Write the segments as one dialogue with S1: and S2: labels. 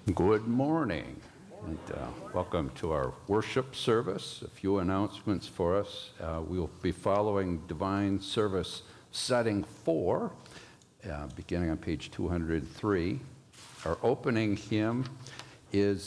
S1: Good morning, and welcome to our worship service. A few announcements for us. We will be following Divine Service Setting 4, beginning on page 203. Our opening hymn is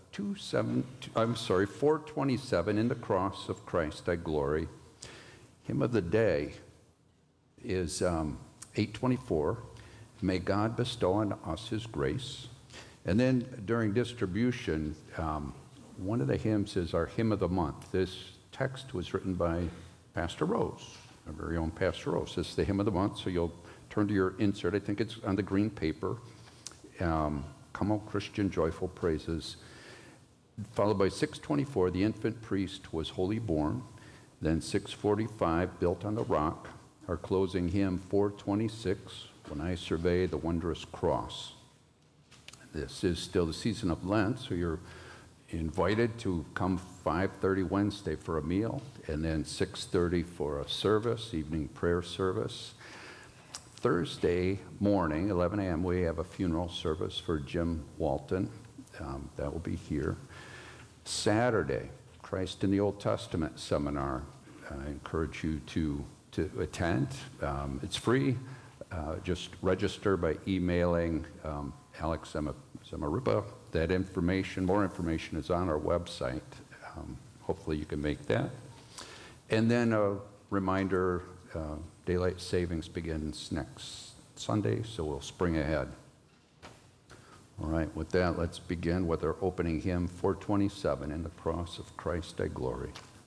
S1: 427, In the Cross of Christ I Glory. Hymn of the day is 824, May God bestow on us his grace. And then during distribution, one of the hymns is our hymn of the month. This text was written by Pastor Rose, our very own Pastor Rose. This is the hymn of the month, so you'll turn to your insert. I think it's on the green paper. Come, O Christian, joyful praises. Followed by 624, the infant priest was wholly born. Then 645, built on the rock. Our closing hymn, 426, when I survey the wondrous cross. This is still the season of Lent, so you're invited to come 5:30 Wednesday for a meal, and then 6:30 for a service, evening prayer service. Thursday morning, 11 a.m., we have a funeral service for Jim Walton. That will be here. Saturday, Christ in the Old Testament seminar. I encourage you to attend. It's free. Just register by emailing Alex Zamarupa. That information, more information is on our website. Hopefully you can make that. And then a reminder, daylight savings begins next Sunday, so we'll spring ahead. All right, with that, let's begin with our opening hymn, 427, In the Cross of Christ I Glory.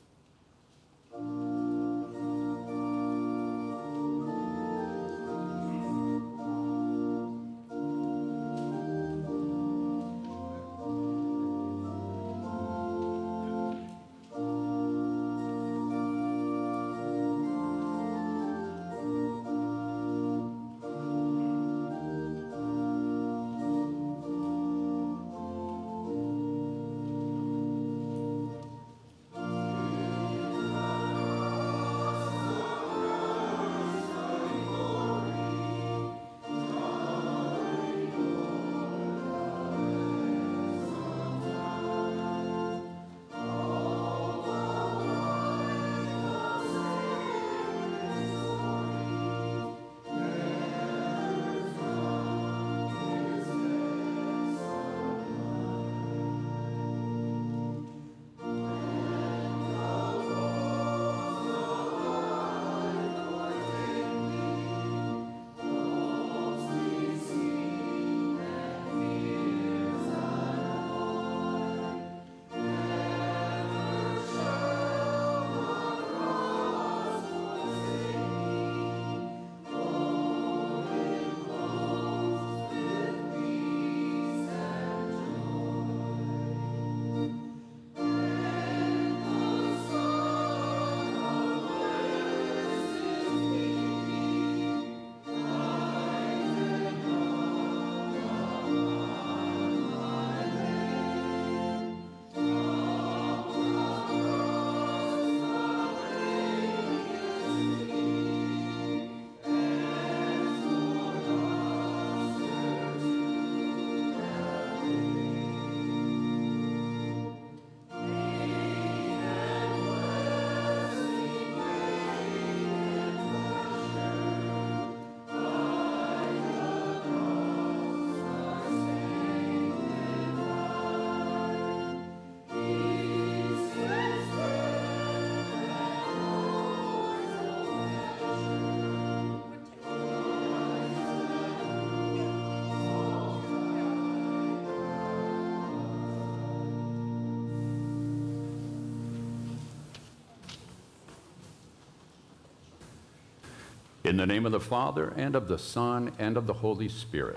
S1: In the name of the Father, and of the Son, and of the Holy Spirit.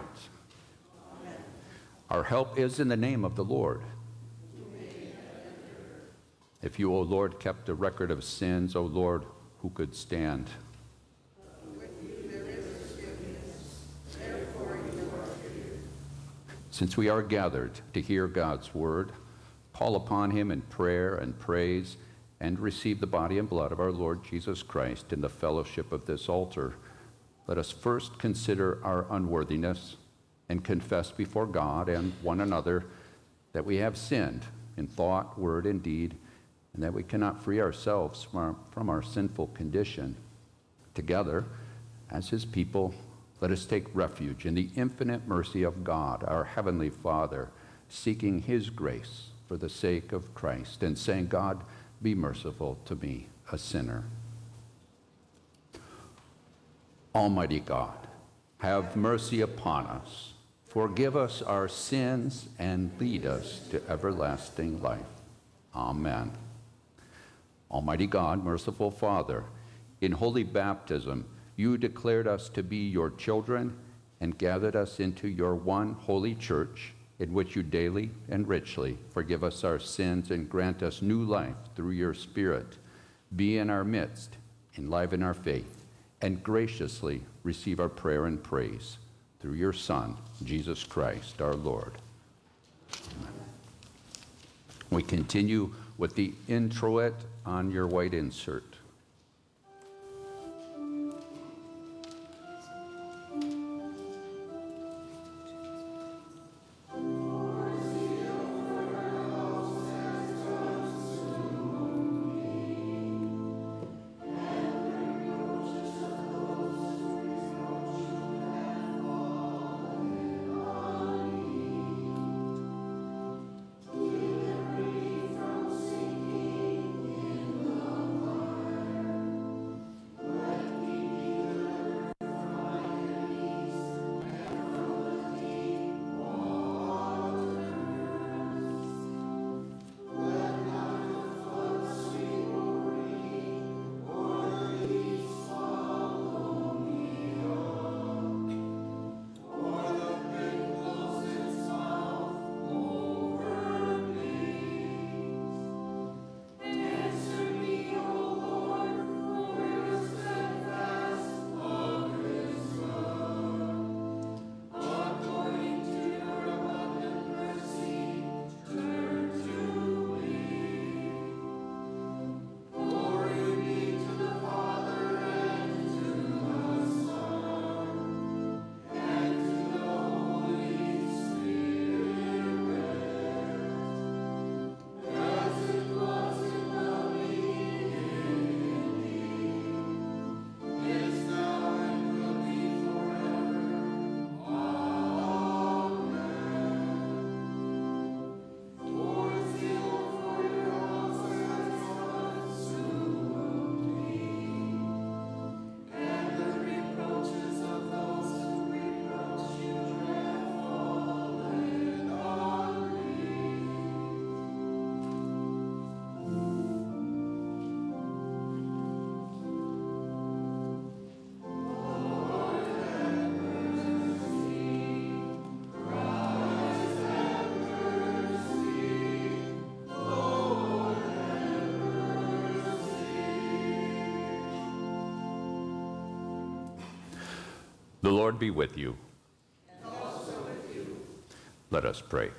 S1: Amen. Our help is in the name of the Lord. If you, O Lord, kept a record of sins, O Lord, who could stand? Since we are gathered to hear God's word, call upon him in prayer and praise, and receive the body and blood of our Lord Jesus Christ in the fellowship of this altar. Let us first consider our unworthiness, and confess before God and one another that we have sinned in thought, word, and deed, and that we cannot free ourselves from our sinful condition. Together, as his people, let us take refuge in the infinite mercy of God, our Heavenly Father, seeking his grace for the sake of Christ, and saying, God, be merciful to me, a sinner. Almighty God, have mercy upon us. Forgive us our sins and lead us to everlasting life. Amen. Almighty God, merciful Father, in holy baptism, you declared us to be your children and gathered us into your one holy church, in which you daily and richly forgive us our sins and grant us new life through your Spirit. Be in our midst, enliven our faith, and graciously receive our prayer and praise through your Son, Jesus Christ, our Lord. Amen. We continue with the introit on your white insert. The Lord be with you.
S2: And also with you.
S1: Let us pray.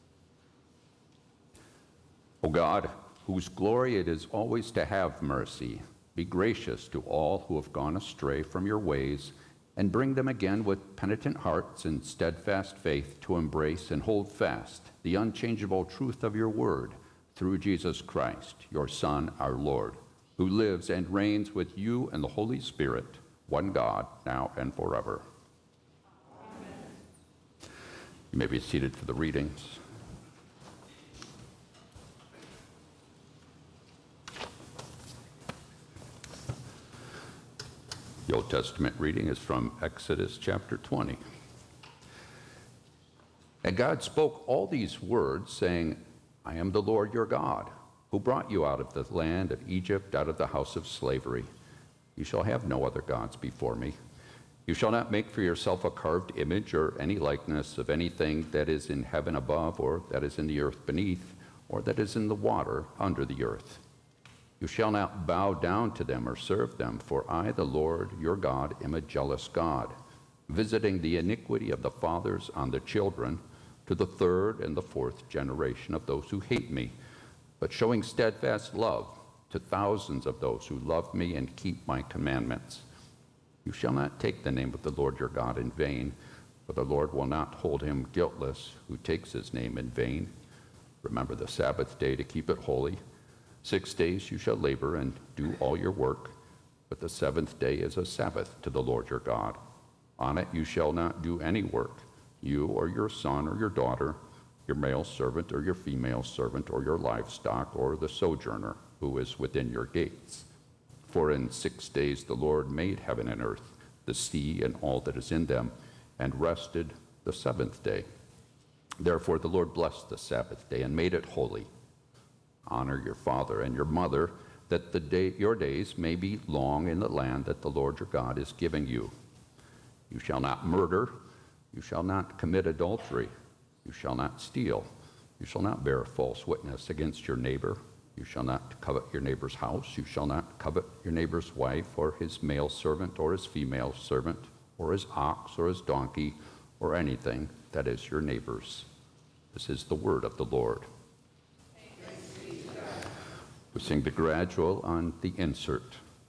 S1: O God, whose glory it is always to have mercy, be gracious to all who have gone astray from your ways, and bring them again with penitent hearts and steadfast faith to embrace and hold fast the unchangeable truth of your word through Jesus Christ, your Son, our Lord, who lives and reigns with you and the Holy Spirit, one God, now and forever. Amen. You may be seated for the readings. The Old Testament reading is from Exodus chapter 20. And God spoke all these words, saying, I am the Lord your God, who brought you out of the land of Egypt, out of the house of slavery. You shall have no other gods before me. You shall not make for yourself a carved image or any likeness of anything that is in heaven above, or that is in the earth beneath, or that is in the water under the earth. You shall not bow down to them or serve them, for I, the Lord your God, am a jealous God, visiting the iniquity of the fathers on the children, to the third and the fourth generation of those who hate me, but showing steadfast love to thousands of those who love me and keep my commandments. You shall not take the name of the Lord your God in vain, For the Lord will not hold him guiltless who takes his name in vain. Remember the Sabbath day to keep it holy. 6 days you shall labor and do all your work, but the seventh day is a Sabbath to the Lord your God. On it you shall not do any work, you or your son or your daughter, your male servant or your female servant, or your livestock, or the sojourner who is within your gates. For in 6 days the Lord made heaven and earth, the sea and all that is in them, and rested the seventh day. Therefore the Lord blessed the Sabbath day and made it holy. Honor your father and your mother, that your days may be long in the land that the Lord your God is giving you. You shall not murder, you shall not commit adultery, you shall not steal, you shall not bear false witness against your neighbor, you shall not covet your neighbor's house, you shall not covet your neighbor's wife, or his male servant, or his female servant, or his ox, or his donkey, or anything that is your neighbor's. This is the word of the Lord. We sing the gradual on the insert.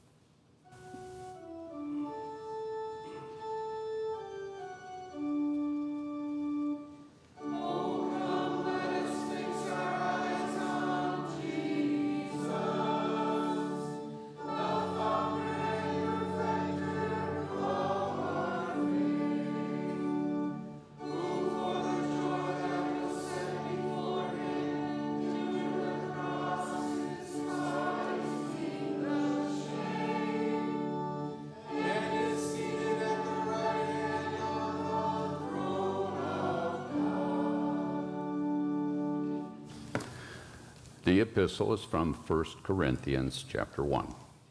S1: The epistle is from 1 Corinthians chapter 1.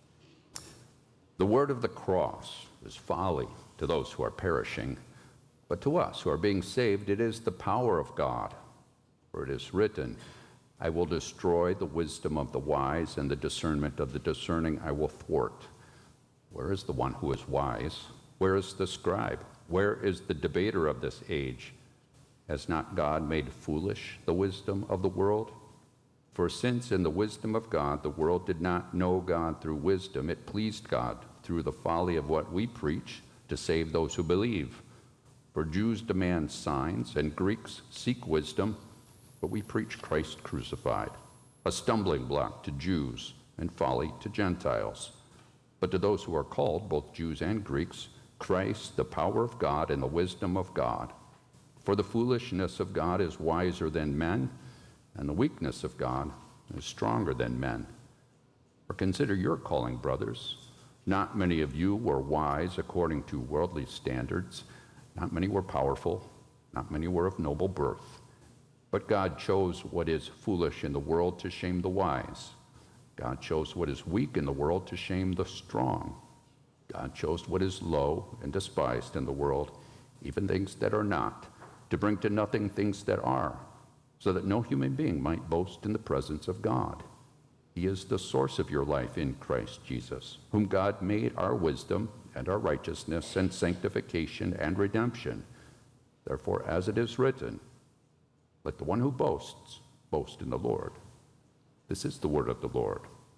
S1: The word of the cross is folly to those who are perishing, but to us who are being saved it is the power of God. For it is written, I will destroy the wisdom of the wise, and the discernment of the discerning I will thwart. Where is the one who is wise? Where is the scribe? Where is the debater of this age? Has not God made foolish the wisdom of the world? For since in the wisdom of God the world did not know God through wisdom, it pleased God through the folly of what we preach to save those who believe. For Jews demand signs and Greeks seek wisdom, but we preach Christ crucified, a stumbling block to Jews and folly to Gentiles. But to those who are called, both Jews and Greeks, Christ, the power of God and the wisdom of God. For the foolishness of God is wiser than men, and the weakness of God is stronger than men. For consider your calling, brothers. Not many of you were wise according to worldly standards. Not many were powerful. Not many were of noble birth. But God chose what is foolish in the world to shame the wise. God chose what is weak in the world to shame the strong. God chose what is low and despised in the world, even things that are not, to bring to nothing things that are, so that no human being might boast in the presence of God. He is the source of your life in Christ Jesus, whom God made our wisdom and our righteousness and sanctification and redemption. Therefore, as it is written, let the one who boasts boast in the Lord. This is the word of the Lord.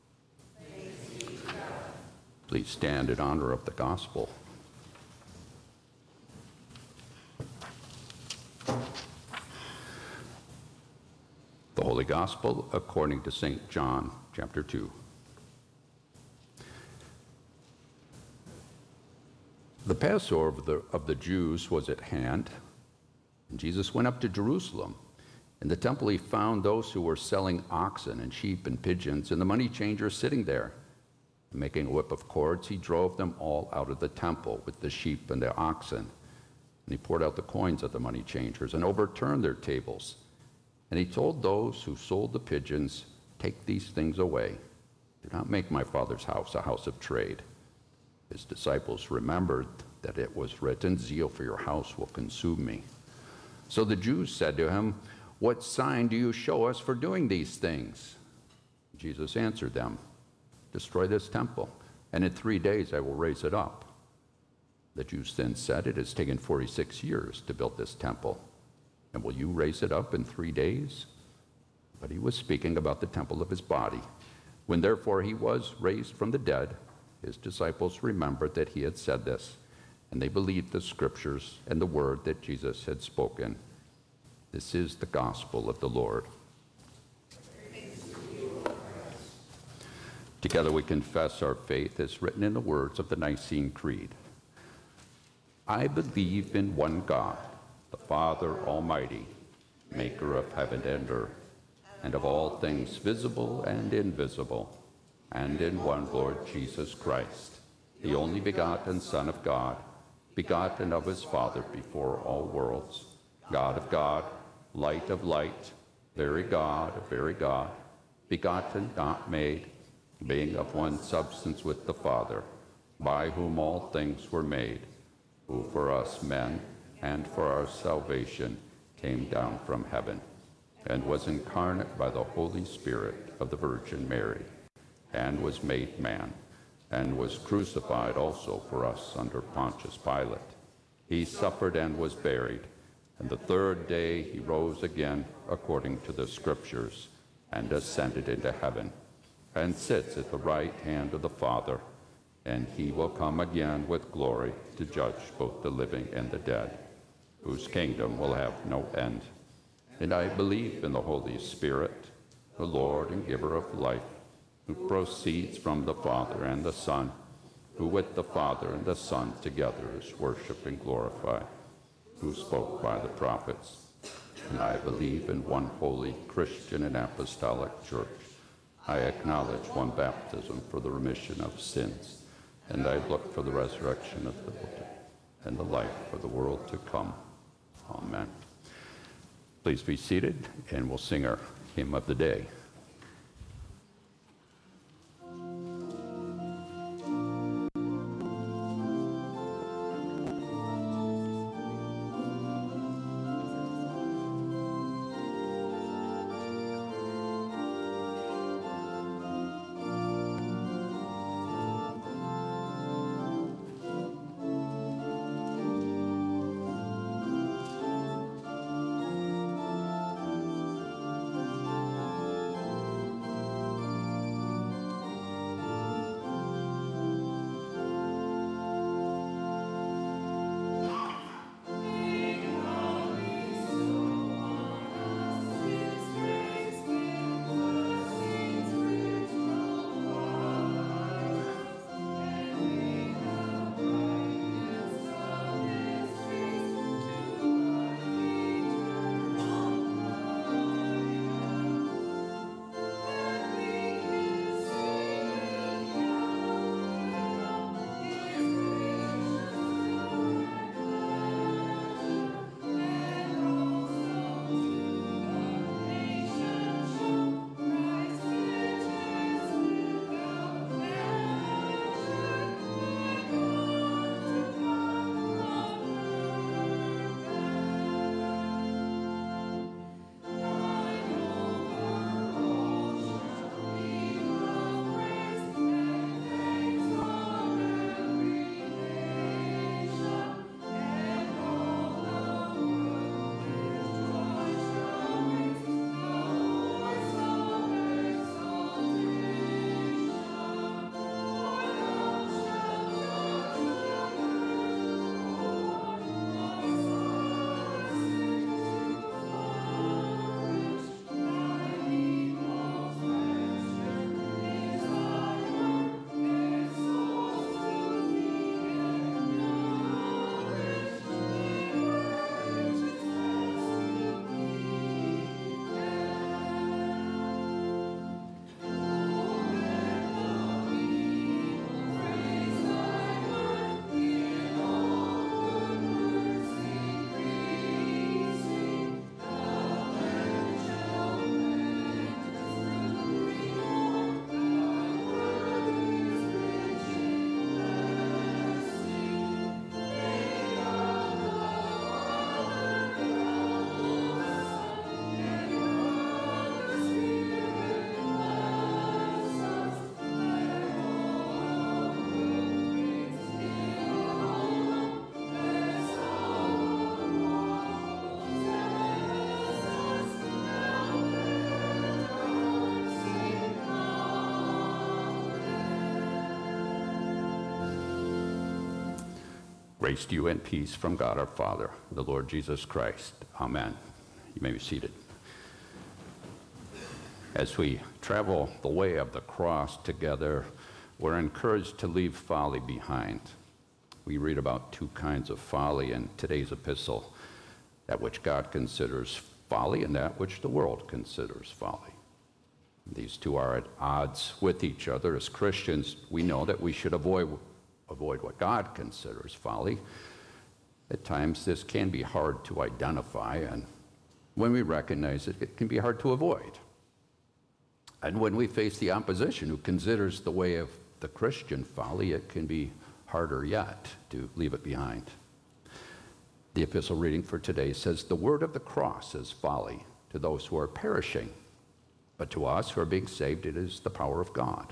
S1: Please stand in honor of the gospel. The Holy Gospel according to St. John, chapter 2. The Passover of the Jews was at hand, and Jesus went up to Jerusalem. In the temple he found those who were selling oxen and sheep and pigeons, and the money changers sitting there. And making a whip of cords, he drove them all out of the temple with the sheep and the oxen. And he poured out the coins of the money changers and overturned their tables. And he told those who sold the pigeons, take these things away. Do not make my Father's house a house of trade. His disciples remembered that it was written, zeal for your house will consume me. So the Jews said to him, what sign do you show us for doing these things? Jesus answered them, destroy this temple, and in 3 days I will raise it up. The Jews then said, it has taken 46 years to build this temple, and will you raise it up in 3 days? But he was speaking about the temple of his body. When therefore he was raised from the dead, his disciples remembered that he had said this, and they believed the scriptures and the word that Jesus had spoken. This is the gospel of the Lord. Together we confess our faith as written in the words of the Nicene Creed. I believe in one God, the Father Almighty, maker of heaven and earth, and of all things visible and invisible, and in one Lord Jesus Christ, the only begotten Son of God, begotten of his Father before all worlds, God of God, light of light, very God of very God, begotten, not made, being of one substance with the Father, by whom all things were made, who for us men and for our salvation came down from heaven, and was incarnate by the Holy Spirit of the Virgin Mary, and was made man, and was crucified also for us under Pontius Pilate. He suffered and was buried, and the third day he rose again according to the Scriptures, and ascended into heaven, and sits at the right hand of the Father, and he will come again with glory to judge both the living and the dead, whose kingdom will have no end. And I believe in the Holy Spirit, the Lord and giver of life, who proceeds from the Father and the Son, who with the Father and the Son together is worshipped and glorified, who spoke by the prophets. And I believe in one holy Christian and apostolic church. I acknowledge one baptism for the remission of sins, and I look for the resurrection of the dead and the life of the world to come. Amen. Please be seated, and we'll sing our hymn of the day. Grace to you and peace from God our Father, the Lord Jesus Christ. Amen. You may be seated. As we travel the way of the cross together, we're encouraged to leave folly behind. We read about two kinds of folly in today's epistle, that which God considers folly and that which the world considers folly. These two are at odds with each other. As Christians, we know that we should avoid what God considers folly. At times, this can be hard to identify, and when we recognize it, it can be hard to avoid. And when we face the opposition who considers the way of the Christian folly, it can be harder yet to leave it behind. The epistle reading for today says, "The word of the cross is folly to those who are perishing, but to us who are being saved, it is the power of God."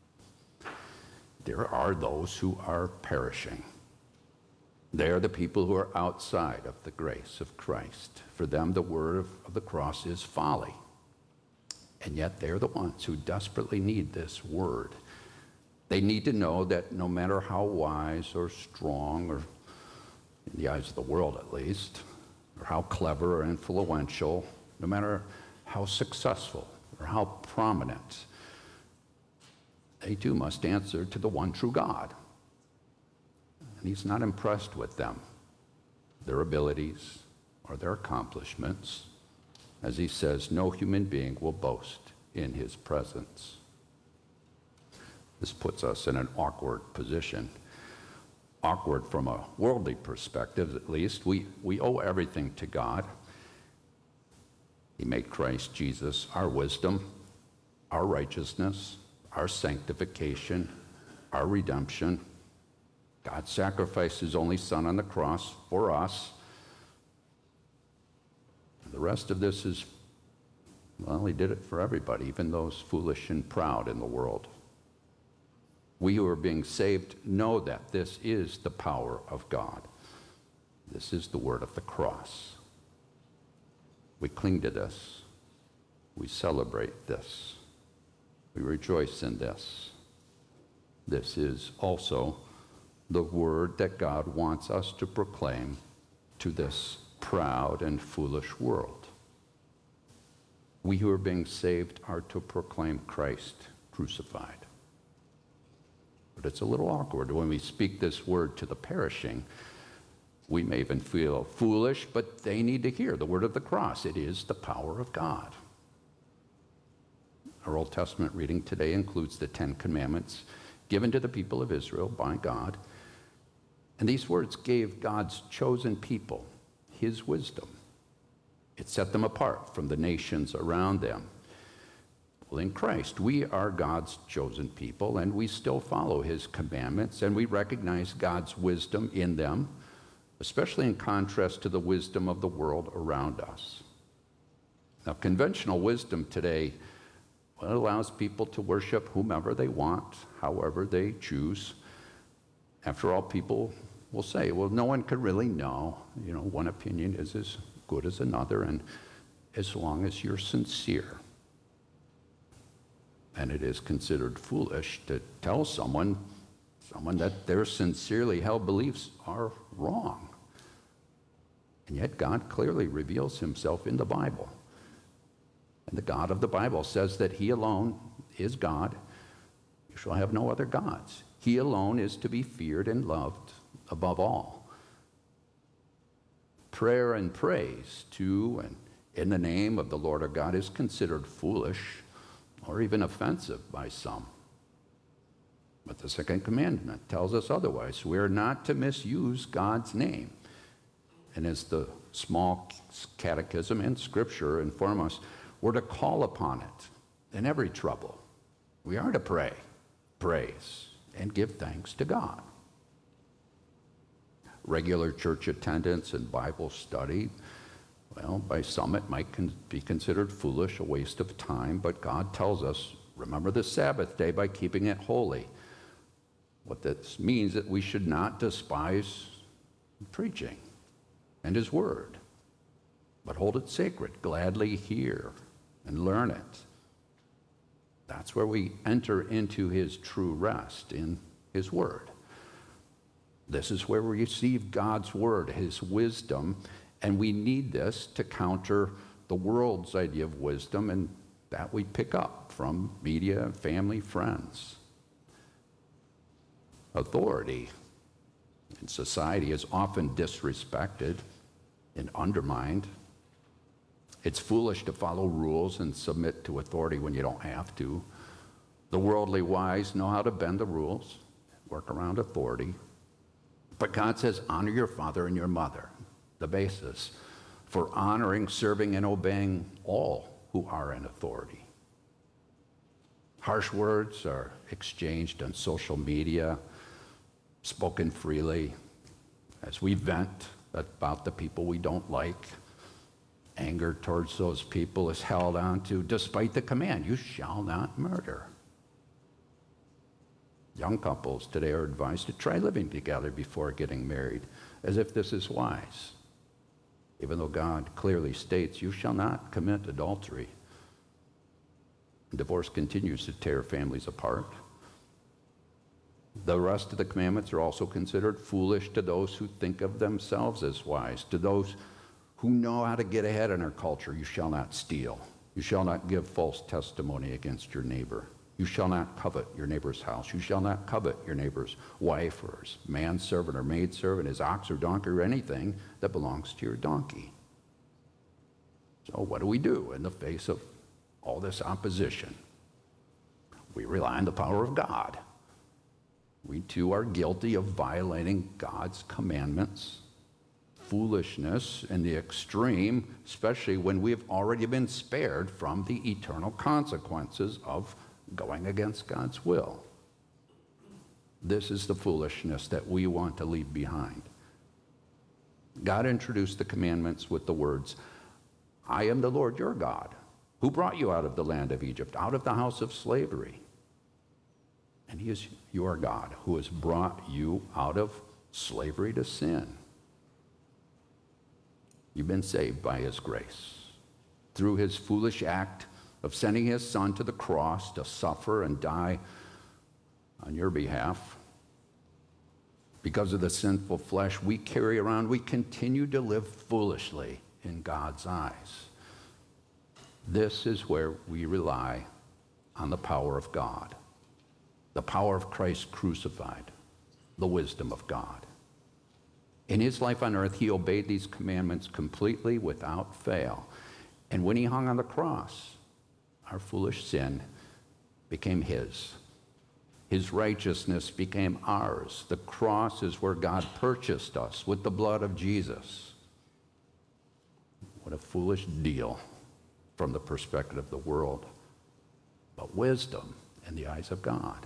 S1: There are those who are perishing. They are the people who are outside of the grace of Christ. For them, the word of the cross is folly. And yet they're the ones who desperately need this word. They need to know that no matter how wise or strong, or in the eyes of the world at least, or how clever or influential, no matter how successful or how prominent, they too must answer to the one true God. And he's not impressed with them, their abilities, or their accomplishments. As he says, no human being will boast in his presence. This puts us in an awkward position. Awkward from a worldly perspective, at least. We owe everything to God. He made Christ Jesus our wisdom, our righteousness, our sanctification, our redemption. God sacrificed his only Son on the cross for us. The rest of this is, well, he did it for everybody, even those foolish and proud in the world. We who are being saved know that this is the power of God. This is the word of the cross. We cling to this. We celebrate this. We rejoice in this. This is also the word that God wants us to proclaim to this proud and foolish world. We who are being saved are to proclaim Christ crucified. But it's a little awkward when we speak this word to the perishing. We may even feel foolish, but they need to hear the word of the cross. It is the power of God. Our Old Testament reading today includes the 10 Commandments given to the people of Israel by God. And these words gave God's chosen people his wisdom. It set them apart from the nations around them. Well, in Christ, we are God's chosen people, and we still follow his commandments, and we recognize God's wisdom in them, especially in contrast to the wisdom of the world around us. Now, conventional wisdom today, well, it allows people to worship whomever they want, however they choose. After all, people will say, well, no one can really know. You know, one opinion is as good as another, and as long as you're sincere. And it is considered foolish to tell someone that their sincerely held beliefs are wrong. And yet God clearly reveals himself in the Bible. And the God of the Bible says that he alone is God. You shall have no other gods. He alone is to be feared and loved above all. Prayer and praise to and in the name of the Lord our God is considered foolish or even offensive by some. But the second commandment tells us otherwise. We are not to misuse God's name. And as the small catechism and scripture inform us, we're to call upon it in every trouble. We are to pray, praise, and give thanks to God. Regular church attendance and Bible study, well, by some it might be considered foolish, a waste of time, but God tells us, remember the Sabbath day by keeping it holy. What this means that we should not despise preaching and his word, but hold it sacred, gladly hear and learn it. That's where we enter into his true rest in his word. This is where we receive God's word, his wisdom, and we need this to counter the world's idea of wisdom, and that we pick up from media, family, friends. Authority in society is often disrespected and undermined. It's foolish to follow rules and submit to authority when you don't have to. The worldly wise know how to bend the rules, work around authority. But God says, honor your father and your mother, the basis for honoring, serving, and obeying all who are in authority. Harsh words are exchanged on social media, spoken freely, as we vent about the people we don't like. Anger towards those people is held on to, despite the command, you shall not murder. Young couples today are advised to try living together before getting married, as if this is wise, even though God clearly states, you shall not commit adultery. Divorce continues to tear families apart. The rest of the commandments are also considered foolish to those who think of themselves as wise, to those who know how to get ahead in our culture. You shall not steal. You shall not give false testimony against your neighbor. You shall not covet your neighbor's house. You shall not covet your neighbor's wife or his manservant or maidservant, his ox or donkey, or anything that belongs to your donkey. So what do we do in the face of all this opposition? We rely on the power of God. We too are guilty of violating God's commandments. Foolishness in the extreme, especially when we have already been spared from the eternal consequences of going against God's will. This is the foolishness that we want to leave behind. God introduced the commandments with the words, I am the Lord your God, who brought you out of the land of Egypt, out of the house of slavery. And he is your God, who has brought you out of slavery to sin. You've been saved by his grace. Through his foolish act of sending his son to the cross to suffer and die on your behalf, because of the sinful flesh we carry around, we continue to live foolishly in God's eyes. This is where we rely on the power of God, the power of Christ crucified, the wisdom of God. In his life on earth, he obeyed these commandments completely without fail. And when he hung on the cross, our foolish sin became his. His righteousness became ours. The cross is where God purchased us with the blood of Jesus. What a foolish deal from the perspective of the world, but wisdom in the eyes of God.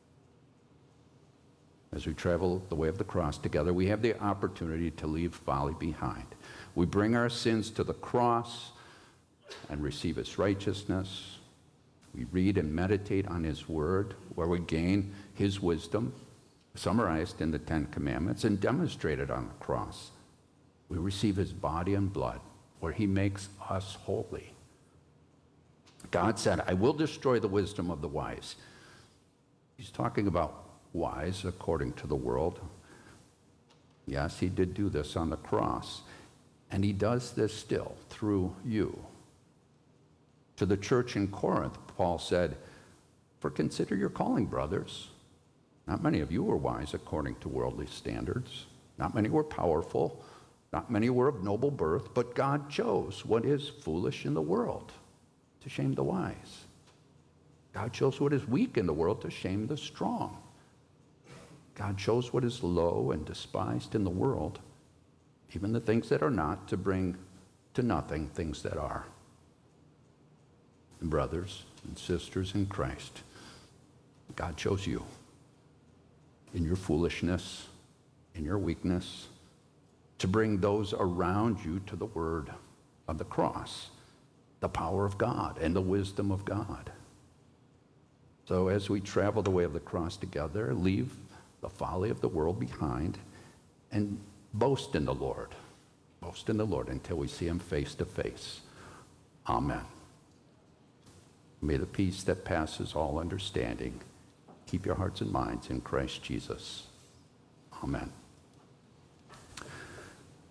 S1: As we travel the way of the cross together, we have the opportunity to leave folly behind. We bring our sins to the cross and receive his righteousness. We read and meditate on his word, where we gain his wisdom, summarized in the Ten Commandments and demonstrated on the cross. We receive his body and blood, where he makes us holy. God said, I will destroy the wisdom of the wise. He's talking about wise according to the world. Yes, he did do this on the cross, and he does this still through you. To the church in Corinth, Paul said, for consider your calling, brothers. Not many of you were wise according to worldly standards. Not many were powerful. Not many were of noble birth, but God chose what is foolish in the world to shame the wise. God chose what is weak in the world to shame the strong. God chose what is low and despised in the world, even the things that are not, to bring to nothing things that are. And brothers and sisters in Christ, God chose you in your foolishness, in your weakness, to bring those around you to the word of the cross, the power of God and the wisdom of God. So as we travel the way of the cross together, leave the folly of the world behind and boast in the Lord. Boast in the Lord until we see him face to face. Amen. May the peace that passes all understanding keep your hearts and minds in Christ Jesus. Amen.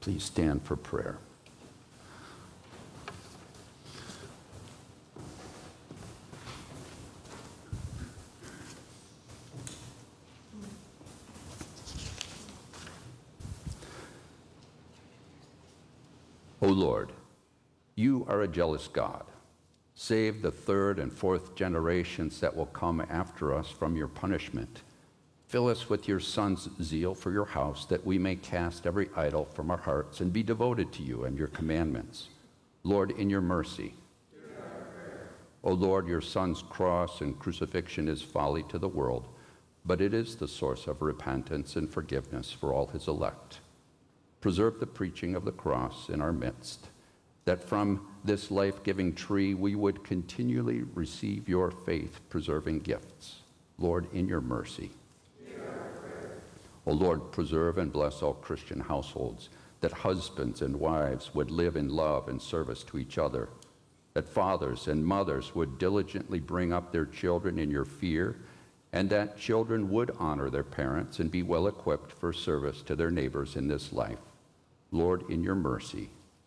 S1: Please stand for prayer. O Lord, you are a jealous God. Save the third and fourth generations that will come after us from your punishment. Fill us with your Son's zeal for your house, that we may cast every idol from our hearts and be devoted to you and your commandments. Lord, in your mercy. O Lord, your Son's cross and crucifixion is folly to the world, but it is the source of repentance and forgiveness for all his elect. Preserve the preaching of the cross in our midst, that from this life-giving tree we would continually receive your faith-preserving gifts. Lord, in your mercy. O Lord, preserve and bless all Christian households, that husbands and wives would live in love and service to each other, that fathers and mothers would diligently bring up their children in your fear, and that children would honor their parents and be well equipped for service to their neighbors in this life. Lord, in your mercy.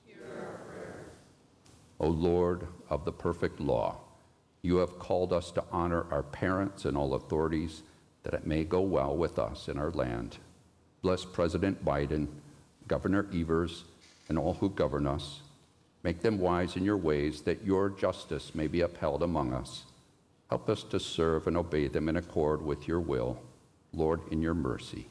S1: O Lord of the perfect law, you have called us to honor our parents and all authorities, that it may go well with us in our land. Bless President Biden, Governor Evers, and all who govern us. Make them wise in your ways, that your justice may be upheld among us. Help us to serve and obey them in accord with your will. Lord, in your mercy.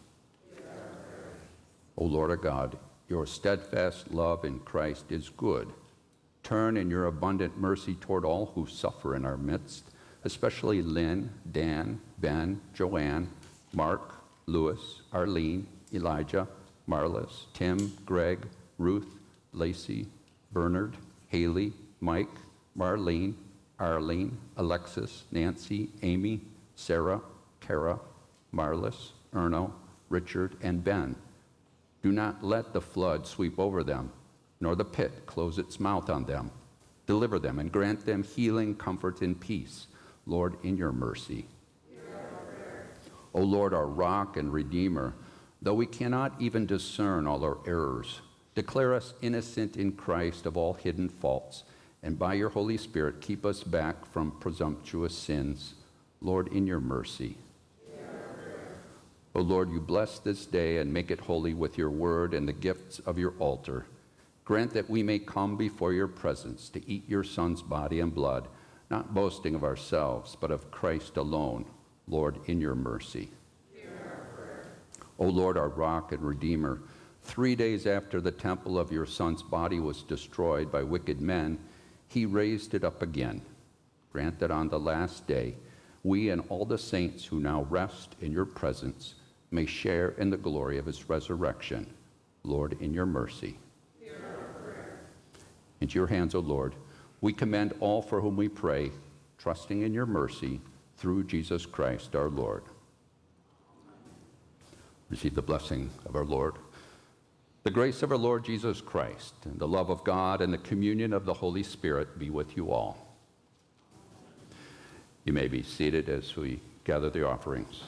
S1: O Lord our God, your steadfast love in Christ is good. Turn in your abundant mercy toward all who suffer in our midst, especially Lynn, Dan, Ben, Joanne, Mark, Lewis, Arlene, Elijah, Marlis, Tim, Greg, Ruth, Lacey, Bernard, Haley, Mike, Marlene, Arlene, Alexis, Nancy, Amy, Sarah, Kara, Marlis, Erno, Richard, and Ben. Do not let the flood sweep over them, nor the pit close its mouth on them. Deliver them and grant them healing, comfort, and peace. Lord, in your mercy. O Lord, our rock and redeemer, though we cannot even discern all our errors, declare us innocent in Christ of all hidden faults, and by your Holy Spirit keep us back from presumptuous sins. Lord, in your mercy. O Lord, you bless this day and make it holy with your word and the gifts of your altar. Grant that we may come before your presence to eat your Son's body and blood, not boasting of ourselves, but of Christ alone. Lord, in your mercy. O Lord, our rock and redeemer, 3 days after the temple of your Son's body was destroyed by wicked men, he raised it up again. Grant that on the last day, we and all the saints who now rest in your presence may share in the glory of his resurrection. Lord, in your mercy. Into your hands, O Lord, we commend all for whom we pray, trusting in your mercy through Jesus Christ our Lord. Receive the blessing of our Lord. The grace of our Lord Jesus Christ, and the love of God, and the communion of the Holy Spirit be with you all. You may be seated as we gather the offerings.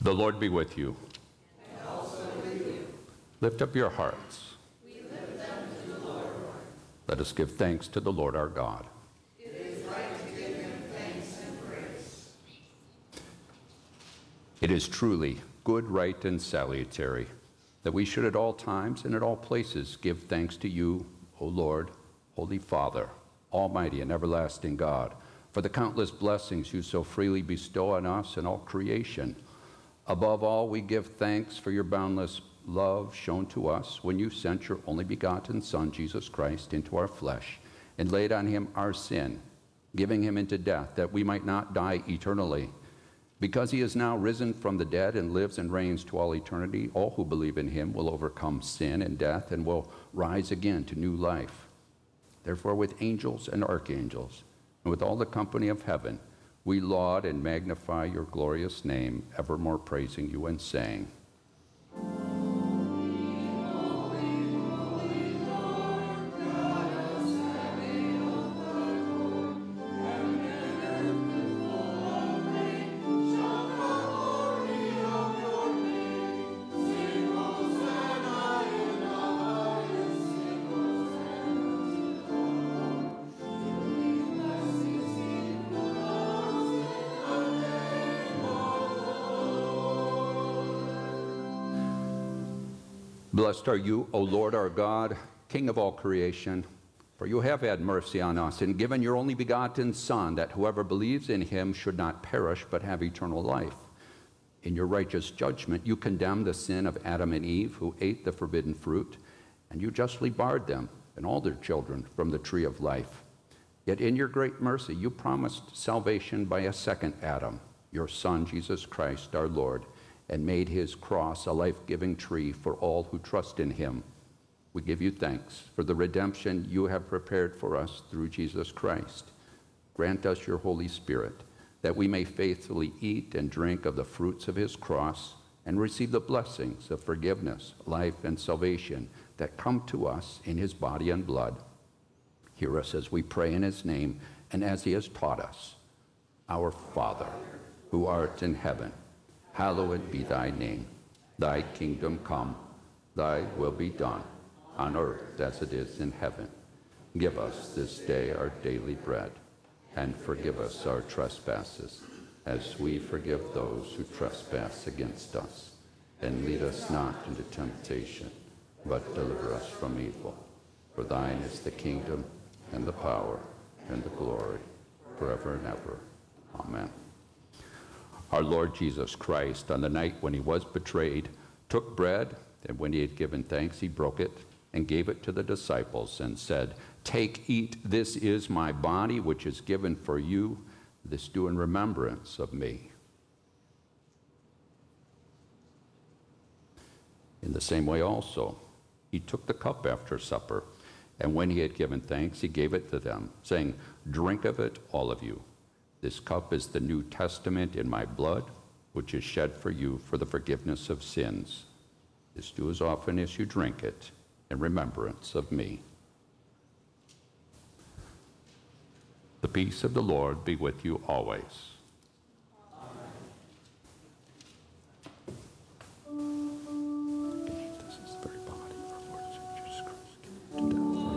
S1: The Lord be with you. And also with you. Lift up your hearts. We lift them to the Lord. Let us give thanks to the Lord our God. It is right to give him thanks and praise. It is truly good, right, and salutary that we should at all times and at all places give thanks to you, O Lord, Holy Father, Almighty and everlasting God, for the countless blessings you so freely bestow on us and all creation. Above all, we give thanks for your boundless love shown to us when you sent your only begotten Son, Jesus Christ, into our flesh and laid on him our sin, giving him into death that we might not die eternally. Because he is now risen from the dead and lives and reigns to all eternity, all who believe in him will overcome sin and death and will rise again to new life. Therefore, with angels and archangels, and with all the company of heaven, we laud and magnify your glorious name, evermore praising you and saying, Blessed are you, O Lord our God, King of all creation, for you have had mercy on us and given your only begotten Son, that whoever believes in him should not perish but have eternal life. In your righteous judgment, you condemned the sin of Adam and Eve, who ate the forbidden fruit, and you justly barred them and all their children from the tree of life. Yet in your great mercy, you promised salvation by a second Adam, your Son, Jesus Christ, our Lord, and made his cross a life-giving tree for all who trust in him. We give you thanks for the redemption you have prepared for us through Jesus Christ. Grant us your Holy Spirit, that we may faithfully eat and drink of the fruits of his cross and receive the blessings of forgiveness, life, and salvation that come to us in his body and blood. Hear us as we pray in his name and as he has taught us. Our Father, who art in heaven, hallowed be thy name. Thy kingdom come, thy will be done, on earth as it is in heaven. Give us this day our daily bread, and forgive us our trespasses, as we forgive those who trespass against us. And lead us not into temptation, but deliver us from evil. For thine is the kingdom, and the power, and the glory, forever and ever. Amen. Our Lord Jesus Christ, on the night when he was betrayed, took bread, and when he had given thanks, he broke it and gave it to the disciples and said, "Take, eat, this is my body, which is given for you. This do in remembrance of me." In the same way also, he took the cup after supper, and when he had given thanks, he gave it to them, saying, "Drink of it, all of you. This cup is the New Testament in my blood, which is shed for you for the forgiveness of sins. This do as often as you drink it in remembrance of me." The peace of the Lord be with you always. This is the very body of our Lord Jesus Christ, given to death.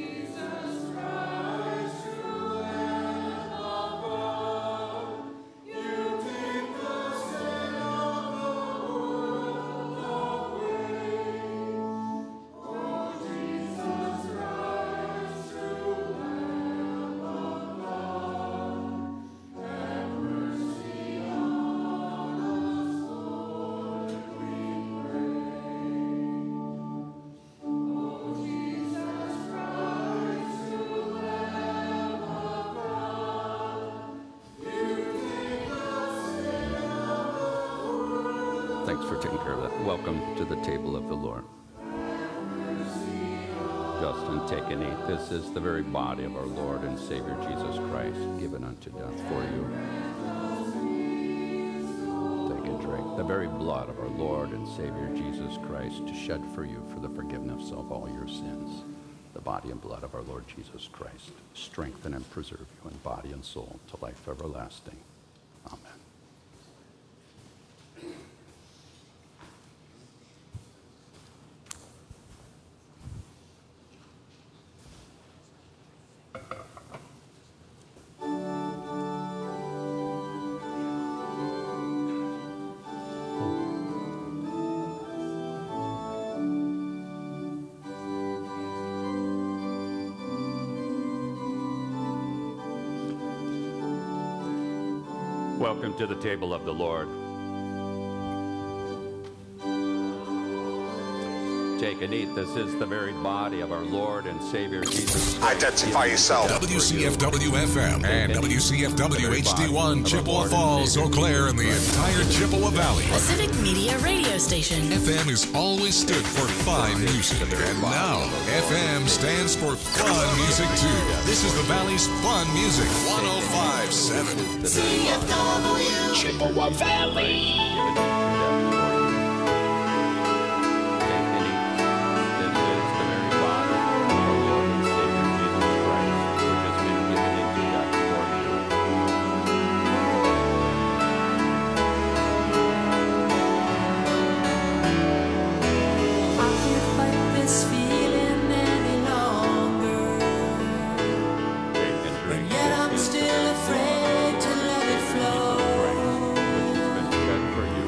S1: Thanks for taking care of that. Welcome to the table of the Lord. Justin, take and eat. This is the very body of our Lord and Savior Jesus Christ, given unto death for you. Take and drink. The very blood of our Lord and Savior Jesus Christ, shed for you for the forgiveness of all your sins. The body and blood of our Lord Jesus Christ, strengthen and preserve you in body and soul to life everlasting. Amen. Welcome to the table of the Lord. Take and eat. This is the very body of our Lord and Savior Jesus Christ.
S3: Identify yourself.
S4: WCFW-FM and WCFW HD1, Chippewa Falls, Eau Claire, and the entire Chippewa Valley.
S5: A Civic Media radio station.
S4: FM has always stood for fine music, and now FM stands for fun music too. This is the Valley's Fun Music 105.7.
S5: CFW
S4: Chippewa Valley.
S5: Yet I'm still afraid to let it flow.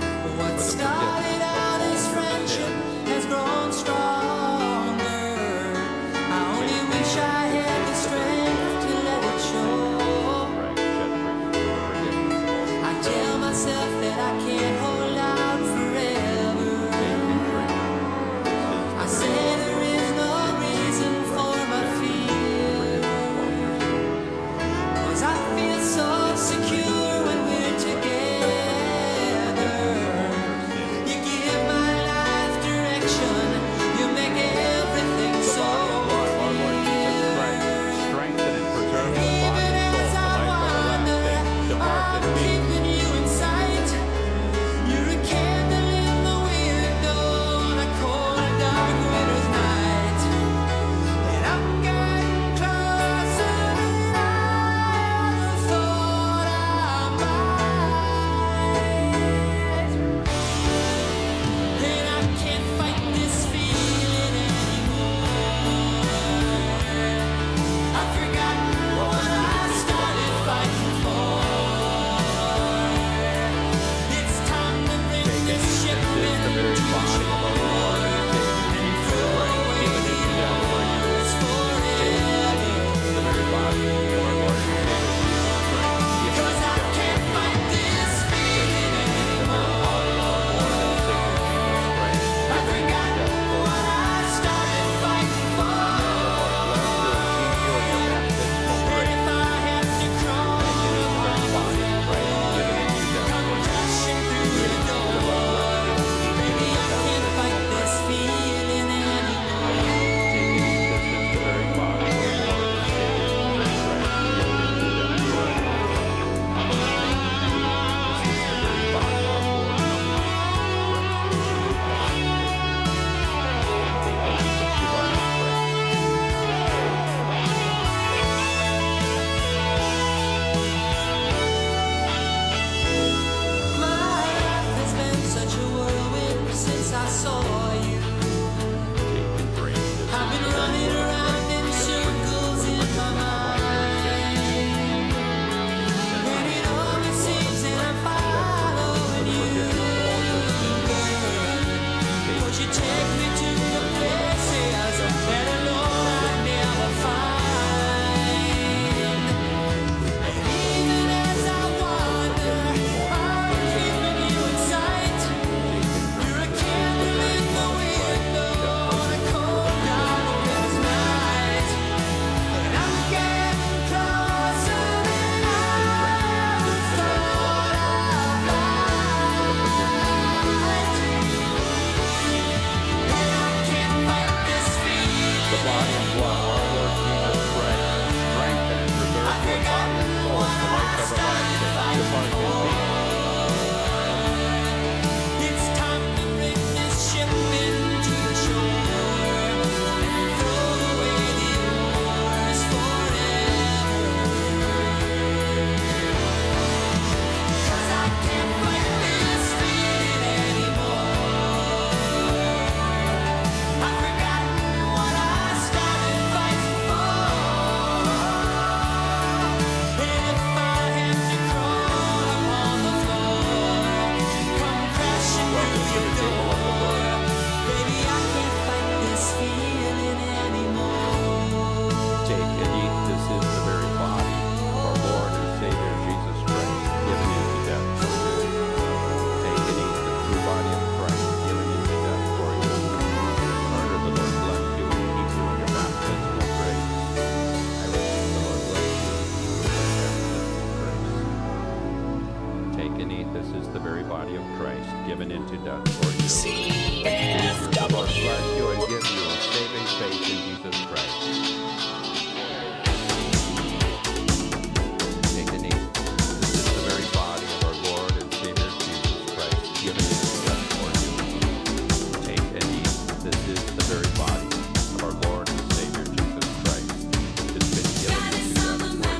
S1: the very body of Christ, given into death for you. The Lord bless you and give you a saving faith in Jesus Christ. Take and eat. This is the very body of our Lord and Savior Jesus Christ, given into death for you. Take and eat. This is the very body of our Lord and Savior Jesus Christ. It's been given into death for you.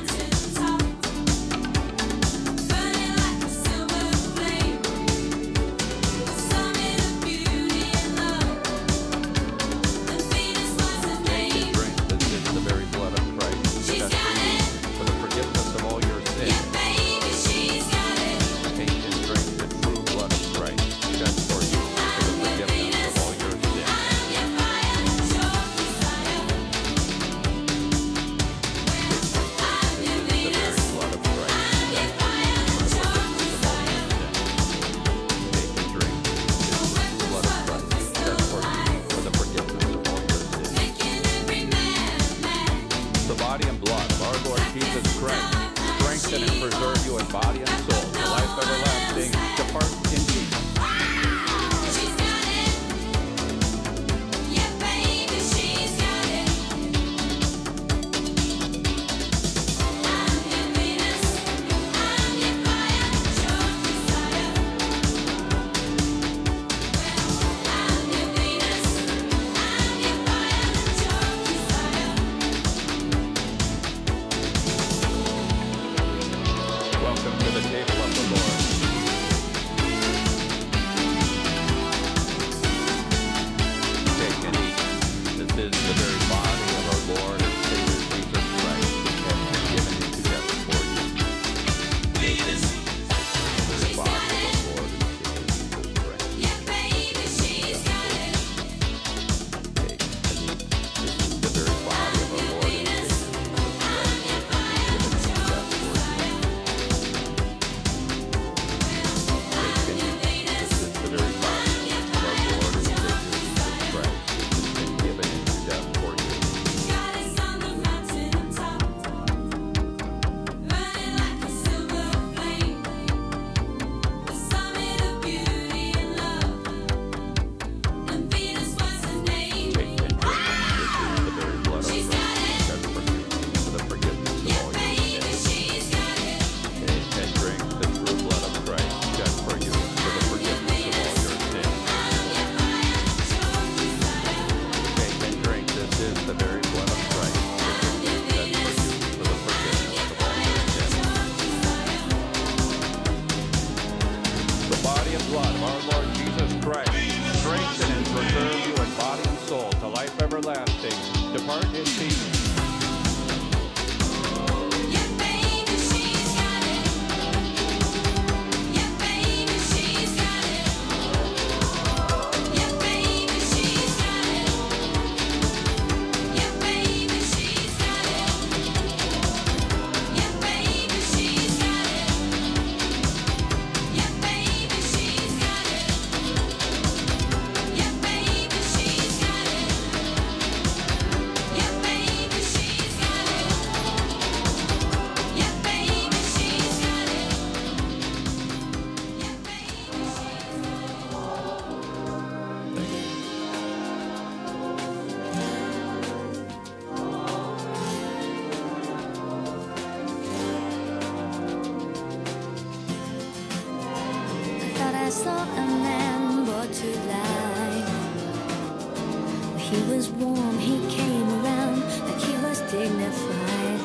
S2: He was warm, he came around like he was dignified.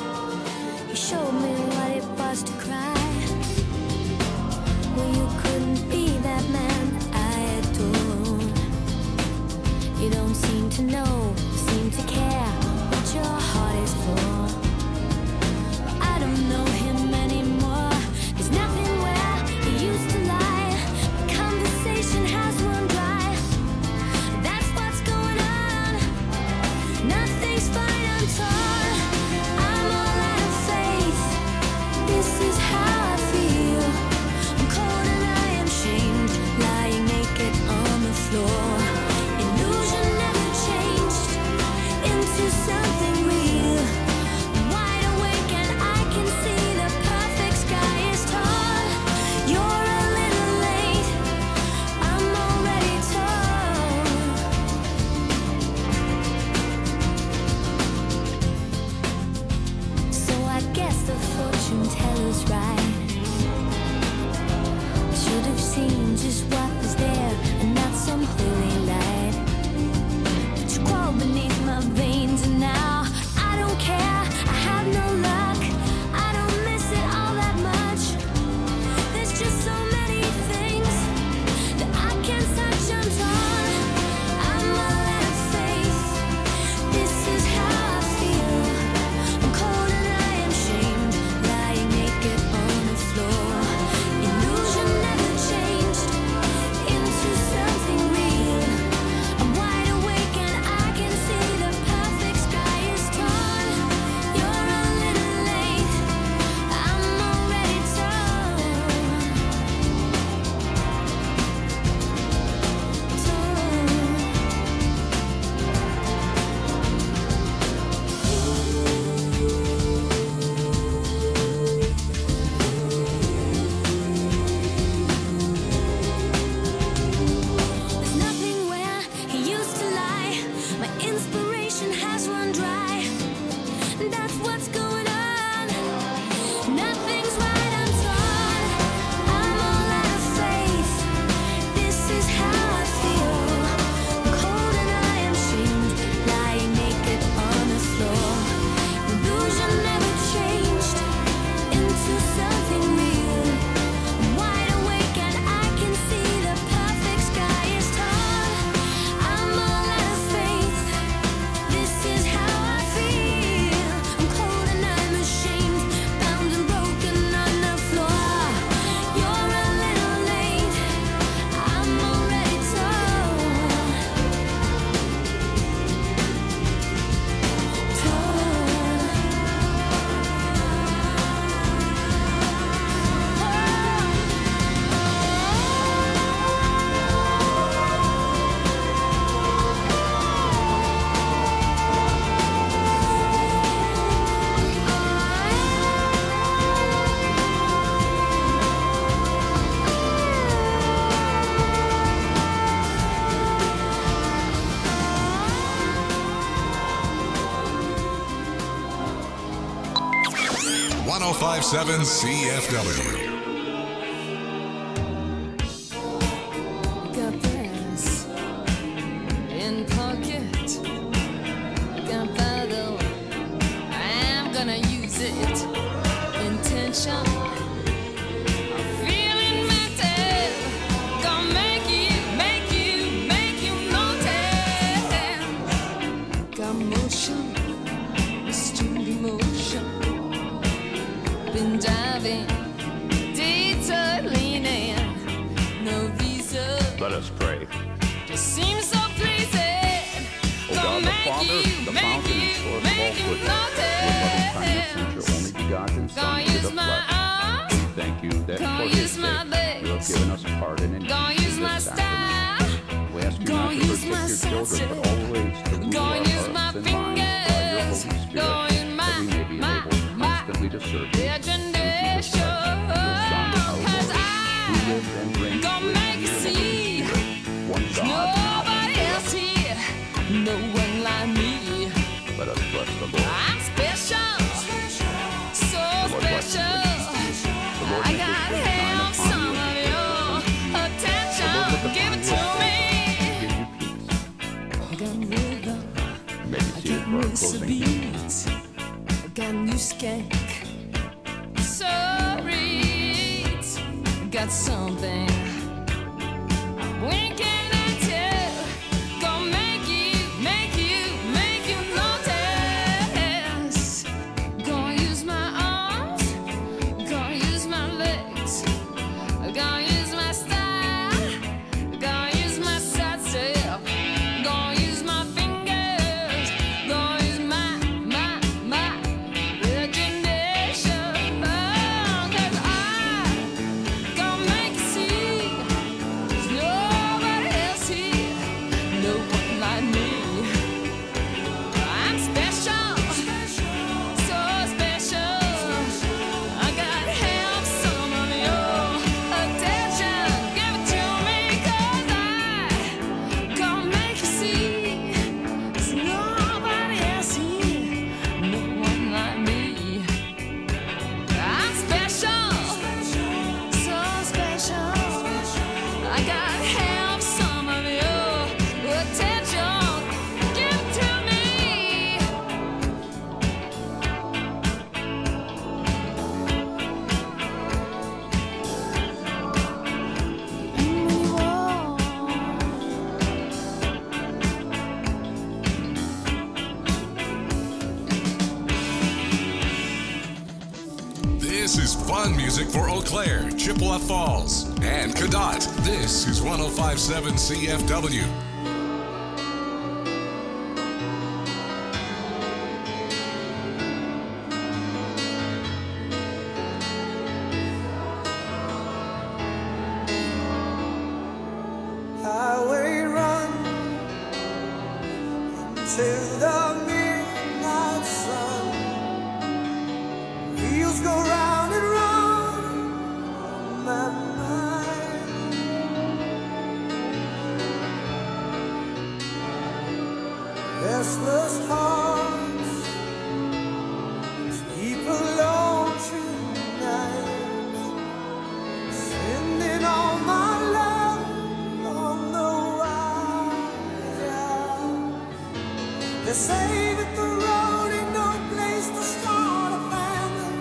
S2: He showed me what it was to cry. Well, you couldn't be that man I adore. You don't seem to know, seem to care what your heart is for. I don't know him anymore. There's nothing where he used to lie. The conversation has run dry. That's what's going on.
S4: 1057 CFW.
S3: Got brass in pocket, got bottle, I'm gonna use it. Intention, feeling mental, gonna make you notice. Got motion, restrained emotion, been diving, detour leaning, no visa.
S1: Let us pray.
S3: Just seems so pleasing.
S1: O God, the Father, the fountain and source of all goodness, with loving kindness sent your only begotten Son
S3: Gonna
S1: to the
S3: use my
S1: flesh.
S3: arms,
S1: We thank you that
S3: gonna
S1: for his
S3: use my
S1: sake
S3: legs,
S1: you have given us pardon and
S3: gonna
S1: peace
S3: use
S1: in
S3: my
S1: this sacrament.
S3: style,
S1: We ask you not
S3: gonna
S1: to
S3: use
S1: forsake
S3: my
S1: your children,
S3: senses,
S1: but always to rule
S3: gonna
S1: our
S3: use
S1: hearts
S3: my
S1: and minds by your
S3: fingers,
S1: Holy Spirit,
S3: gonna use
S1: that we may be enabled constantly to serve you.
S3: imagination,
S1: Your Son, our
S3: cause
S1: Lord, who lived and reigned
S3: gonna
S1: with
S3: make
S1: you
S3: you
S1: in the Holy
S3: see
S1: Spirit, one God, now
S3: nobody
S1: and
S3: else
S1: forever.
S3: here, no one like me.
S1: Let us bless the Lord.
S3: I'm special, so
S1: Lord bless you.
S3: special.
S1: The Lord
S3: I
S1: make his
S3: got
S1: face shine
S3: help
S1: upon
S3: some
S1: you
S3: of
S1: and
S3: your
S1: the Lord
S3: attention.
S1: look
S3: Give
S1: upon
S3: it
S1: you
S3: to me.
S1: and give you peace.
S3: I got rhythm,
S1: You may be
S3: I
S1: seated
S3: got
S1: for our
S3: Mr.
S1: closing hymn.
S3: Beat, I got new skank, so read, got something. Winking at you, gonna make you notice. Gonna use my arms, gonna use my legs, gonna use my style, gonna use my side step, gonna use my fingers, gonna use my imagination. Cause I gonna make you see there's nobody else here, no one like me. I'm special, so special. I gotta have some of your attention. Give it to me, 'cause I gonna make you see there's nobody else here, no one like me. I'm special, so special. I gotta have some of your attention. Give it to me.
S4: This is fun music for Eau Claire, Chippewa Falls, and Cadott. This is 1057 CFW.
S6: Highway run into the midnight sun. Wheels go round and round on my mind. Restless hearts sleep alone tonight. Sending all my love on the wire. They say that the road ain't no place to start a family.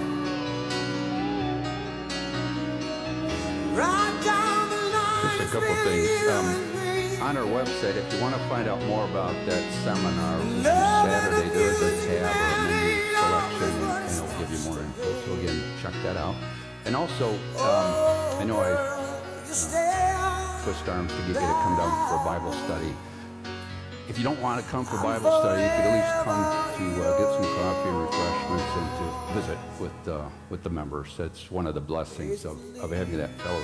S6: Right down the line.
S1: Just a couple things. On our website, if you want to find out more about that seminar, which is Saturday, there is a tab or menu selection, and it'll give you more info. So again, check that out. And also, I know I twist arms to get you to come down for a Bible study. If you don't want to come for Bible study, you could at least come to get some coffee and refreshments and to visit with the members. That's one of the blessings of having that fellowship.